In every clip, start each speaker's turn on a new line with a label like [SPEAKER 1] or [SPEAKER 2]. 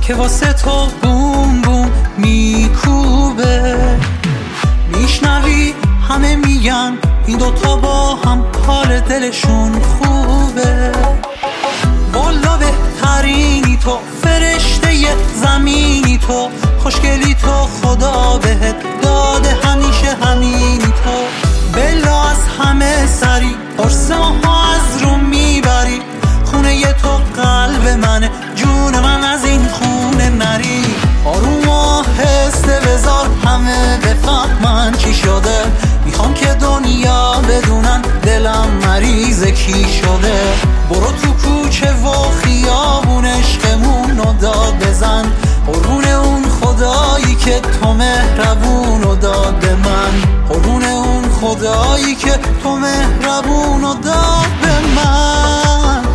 [SPEAKER 1] که واسه تو بوم بوم میکوبه. میشنوی همه میگن این دوتا با هم حال دلشون خوبه. والا بهترینی تو، فرشته زمینی تو، خوشگلی تو، خدا بهت داده همیشه همینی تو. بلا از همه سری قرصه ها از رو میبری، خونه ی تو قلب منه، جون من از این خونه نری. آروم آهسته بذار همه بفهمن چی شده، میخوام که دنیا بدونن دلم مریض کی شده. برو تو کوچه و خیابون عشقمونو داد بزن، قربون اون خدایی که تو مهربونو داد به من، قربون اون خدایی که تو مهربونو داد به من.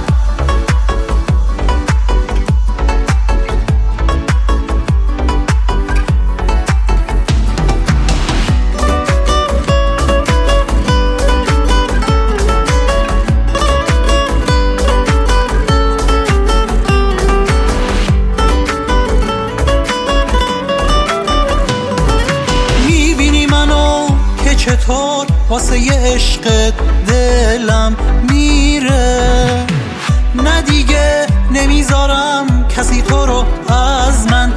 [SPEAKER 1] چطور واسه یه عشق دلم میره، نه دیگه نمیذارم کسی تو رو از من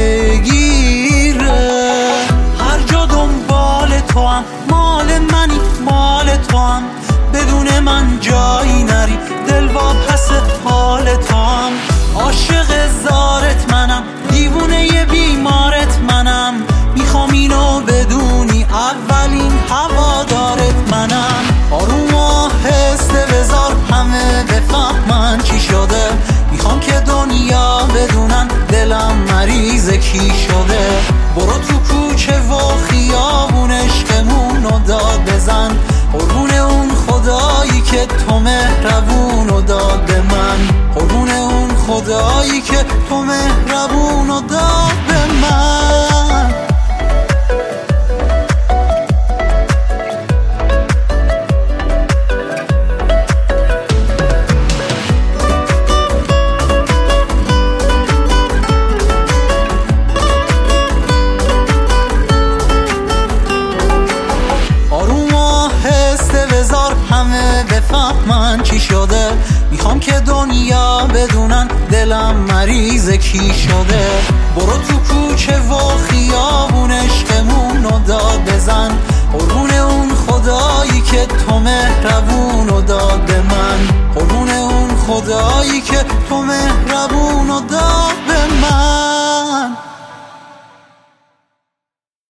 [SPEAKER 1] بگیره. هر جا دنبال تو هم، مال منی مال تو هم، بدون من جایی نری، دل واپس حال تو هم. عاشق زارت منم، دیوونه ی بیمارت منم، میخوام اینو بدونی اولین هوادارت منم. آروم آهسته بذار همه بفهمن چی شده، میخوام که دنیا بدونن دلم مریض کی شده. برو تو کوچه و خیابون عشقمونو داد بزن، قربون اون خدایی که تو مهربونو داد به من، قربون اون خدایی که تو مهربونو داد به من. همه بفهمن چی شده، میخوام که دنیا بدونن دلم مریض کی شده. برو تو کوچه و خیابون عشقمونو داد بزن، قربون اون خدایی که تو مهربونو داد به من، قربون اون خدایی که تو مهربونو داد